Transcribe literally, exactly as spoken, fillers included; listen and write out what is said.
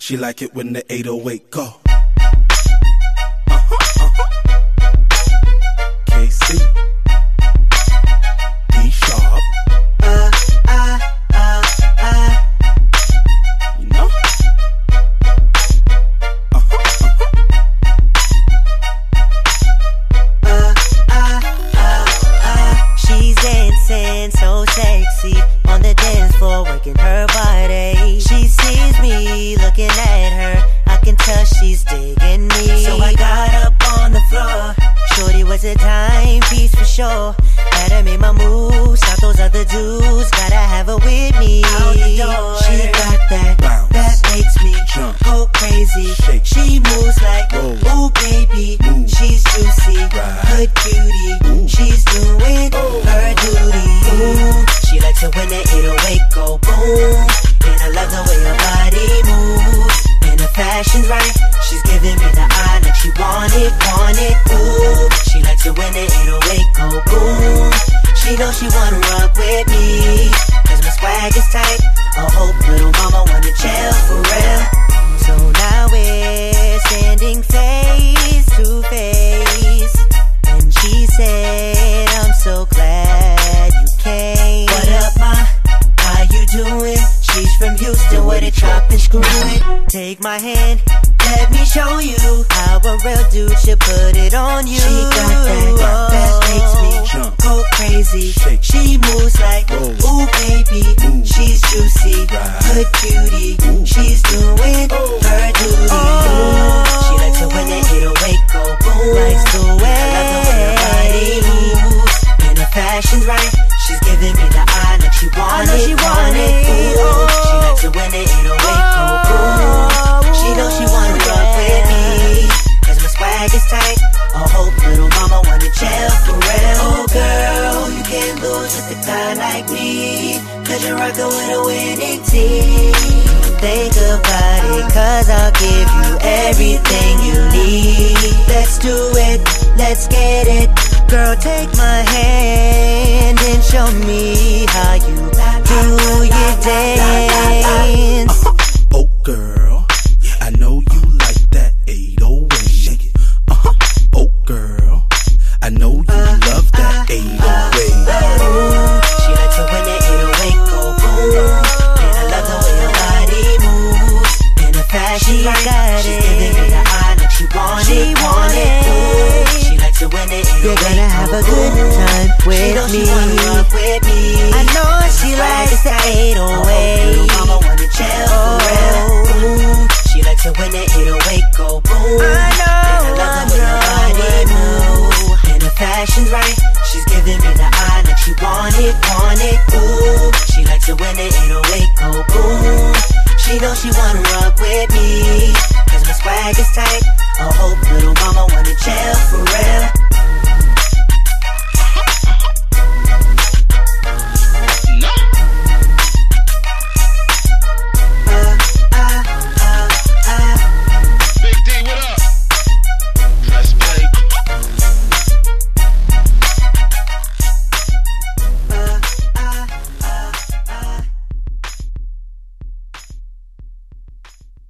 She like it when the eight oh eight go. K C, D Sharp. Uh, uh, uh, uh. You know? Uh-huh, uh-huh. Uh, uh, uh, uh. She's dancing so sexy on the dance floor, working her body. She sees me looking at her, I can tell she's digging me. So I got up on the floor. Shorty was a timepiece for sure. Had to make my move, stop those other dudes. Gotta have her with me. Out the door. She got that, Bounce. that makes me Jump. go crazy. Shake. She moves like, Roll. ooh baby, Move. she's juicy, Right. good cutie. Ooh. She's doing Oh. her duty. Ooh, she likes it when the eight oh eight go boom. And I love the way her body moves. And her fashion's right, she's giving me the eye like she want it, want it. Ooh, she likes it when the eight oh eight go boom. She knows she wanna rock with me, cause my swag is tight. I hope little mama wanna chill for real. So now we're standing face to face, and she said, I'm so glad you came. What up, ma? How you doing? She's from Houston, where they chop and screw it. Take my hand, let me show you how a real dude should put it on you. She got that, that makes me Jump. go crazy. Shake. She moves like, Roll. ooh baby, Move. she's juicy, Right. good cutie. Ooh. She's doing Oh. her duty. She likes it when the eight oh eight go boom. Likes the way I love the way her body moves. And her fashion's right, she's giving me the eye like she want it, she want want it. it. Ooh. She likes it when the eight oh eight go boom. She knows she wanna rock with me, cause my swag is tight. I hope little mama wanna chill for real. Oh girl, you can't lose with a guy like me, cause you're rockin' with a winning team. Think about it, cause I'll give you everything you need. Let's do it, let's get it. Girl, take my hand and show me how you do your dance. Oh girl, I know you like that eight oh eight. Shake it. Uh-huh. Oh girl, I know you love that eight oh eight. Ooh, she likes it when the eight oh eight go boom. And I love the way her body moves. And her fashion right, she's giving me the eye like she want it, want it. Ooh, she likes it when the eight oh eight You're gonna have a good time She with knows me. she wanna rock with me. I know she likes the eight oh eight. Little mama wanna chill for real. Ooh, she likes it when the eight oh eight go boom. I know, And I love the way her I body know, moves. And her fashion's right, she's giving me the eye like she want it, want it. Ooh, she likes it when the eight oh eight go boom. She knows she wanna rock with me, cause my swag is tight.